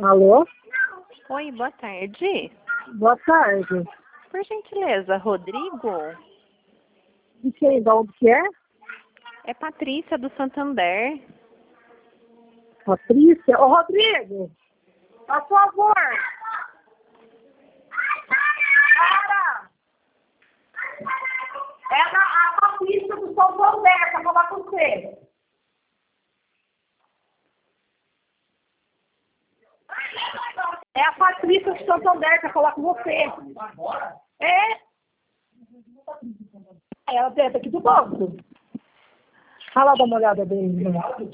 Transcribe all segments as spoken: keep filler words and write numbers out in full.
Alô? Oi, boa tarde. Boa tarde. Por gentileza, Rodrigo? De quem? De onde que é? É Patrícia do Santander. Patrícia? Ô, Rodrigo, a favor. Cara! É a, a Patrícia do Santander, pra falar com você. É a Patrícia do Santander, pra falar com você. É? Ela dentro aqui do banco. Fala, dá uma olhada bem.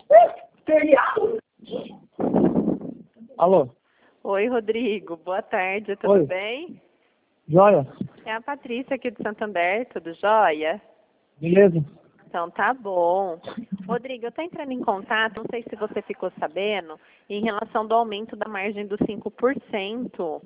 Alô? Oi, Rodrigo. Boa tarde, tudo Oi. bem? Joia? É a Patrícia aqui do Santander, tudo jóia? Beleza? Então tá bom. Rodrigo, eu tô entrando em contato, não sei se você ficou sabendo, em relação do aumento da margem dos cinco por cento.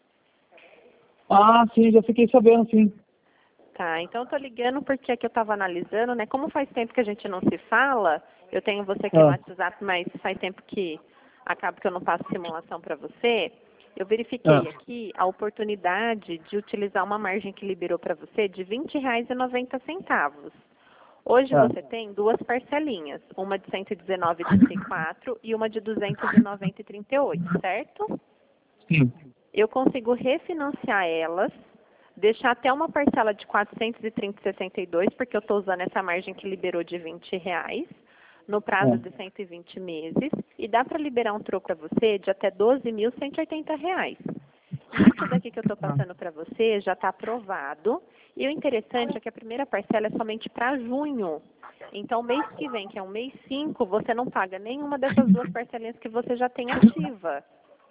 Ah, sim, já fiquei sabendo, sim. Tá, então eu tô ligando porque aqui eu tava analisando, né? Como faz tempo que a gente não se fala, eu tenho você aqui no Ah. WhatsApp, mas faz tempo que acaba que eu não faço simulação para você. Eu verifiquei Ah. aqui a oportunidade de utilizar uma margem que liberou para você de vinte reais e noventa centavos. Hoje Ah. você tem duas parcelinhas, uma de cento e dezenove reais e trinta e quatro centavos e uma de duzentos e noventa reais e trinta e oito centavos, certo? Sim. Eu consigo refinanciar elas, deixar até uma parcela de quatrocentos e trinta reais e sessenta e dois centavos, porque eu estou usando essa margem que liberou de vinte reais, no prazo Ah. de cento e vinte meses, e dá para liberar um troco para você de até doze mil cento e oitenta reais. Isso daqui que eu estou passando para você já está aprovado, e o interessante é que a primeira parcela é somente para junho. Então, mês que vem, que é o mês cinco, você não paga nenhuma dessas duas parcelinhas que você já tem ativa.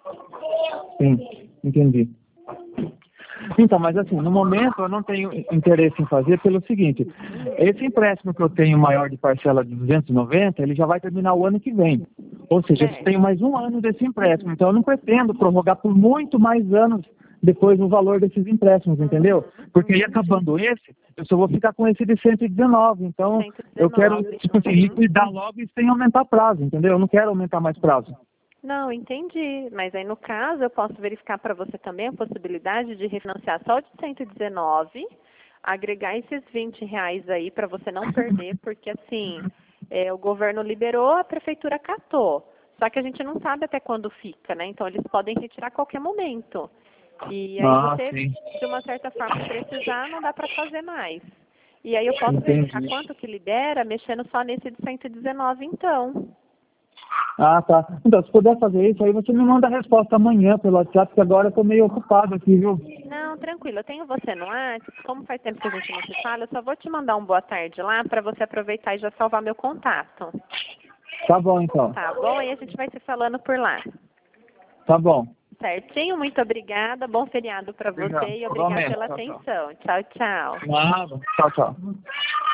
Sim, entendi. Então, mas assim, no momento eu não tenho interesse em fazer pelo seguinte, esse empréstimo que eu tenho maior de parcela de duzentos e noventa, ele já vai terminar o ano que vem. Ou seja, eu Certo. tenho mais um ano desse empréstimo, então eu não pretendo prorrogar por muito mais anos depois o valor desses empréstimos, entendeu? Porque aí acabando esse, eu só vou ficar com esse de cento e dezenove, então eu quero, tipo assim, liquidar logo e sem aumentar prazo, entendeu? Eu não quero aumentar mais prazo. Não, entendi. Mas aí, no caso, eu posso verificar para você também a possibilidade de refinanciar só o de cento e dezenove, agregar esses vinte reais aí para você não perder, porque, assim, é, o governo liberou, a prefeitura catou. Só que a gente não sabe até quando fica, né? Então, eles podem retirar a qualquer momento. E aí, Ah, você, sim. de uma certa forma, precisar, não dá para fazer mais. E aí, eu posso Entendi. verificar quanto que libera, mexendo só nesse de cento e dezenove, então. Ah, tá. Então, se puder fazer isso, aí você me manda a resposta amanhã pelo WhatsApp, porque agora eu tô meio ocupado aqui, viu? Não, tranquilo. Eu tenho você no WhatsApp. Como faz tempo que a gente não se fala, eu só vou te mandar um boa tarde lá para você aproveitar e já salvar meu contato. Tá bom, então. Tá bom? Aí a gente vai se falando por lá. Tá bom. Certinho? Muito obrigada. Bom feriado para você Obrigado. e obrigada Igualmente. pela Tchau, tchau. atenção. Tchau, tchau. Nada. Tchau, tchau.